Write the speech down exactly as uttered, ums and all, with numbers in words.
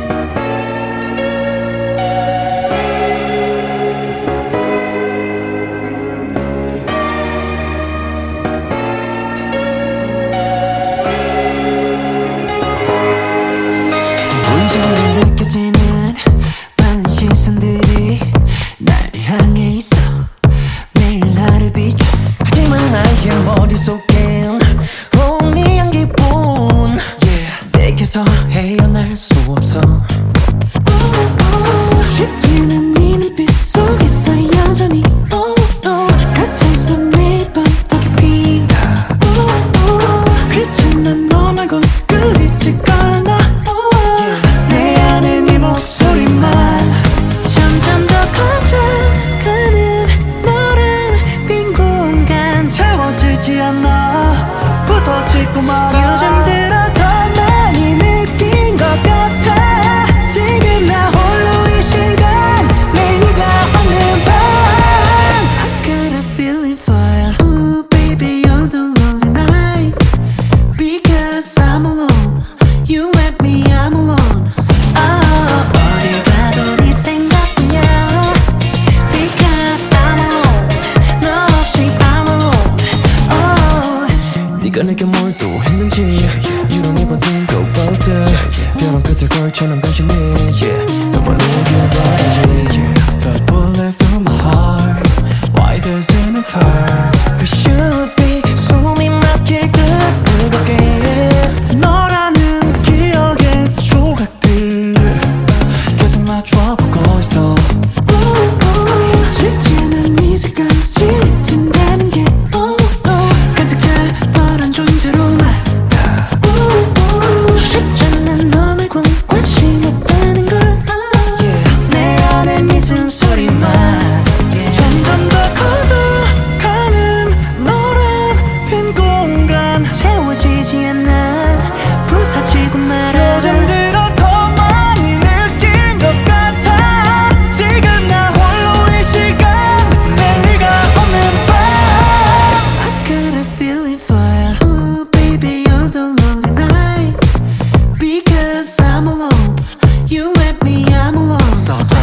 온전히 느껴지는 많은 시선들이 날 향해 있어. 매일 나를 비춰. 하지만 나의 머릿속엔 네 향기뿐. yeah. 내게서 헤어날 수 없어. 쉽지는 네 눈빛 속에서 여전히 갇혀있어. 매일 밤 더 깊이. 그치만 너 말고 끌리지가 않아. 내 안에 네 목소리만 점점 더 커져가는 너란 빈 공간 채워지지 않아. 부서지고 말아. 요즘 들어 더 많이 느낀 것 같아. 지금 나 홀로 이 시간 매일 네가 없는 밤. I got a feeling for you. Ooh baby you're the lonely night. Because I'm alone. You let me I'm alone. Oh, 어딜 가도 네 생각뿐이야. Because I'm alone. 너 없이 I'm alone. Oh. 네가 내게 뭘 또 했는지 You don't even think about that. 벼랑 끝에 걸쳐놓은 변심이 yeah. 너만 오길 바라지 yeah. The bullet through my heart. Why doesn't it hurt? It should be 숨이 막힐 듯 뜨겁게. 너라는 기억의 조각들 계속 맞춰보고 있어. 쉽지는 네 색깔없이 미친다는 게 가득 찬 너란 존재로만. 쉽지는 너 말고 관심 없다는 걸. yeah. 내 안에 네 숨소리만 yeah. 점점 더 커져가는 너란 빈 공간 채워지지 않아. 부서지고 말아. 요즘 들어 더 많이 느낀 것 같아. 지금 나 홀로 이 시간 내 네가 없는 밤. I got a feeling for you. Ooh baby you're the lonely night. Because I'm alone. You let me I'm alone. So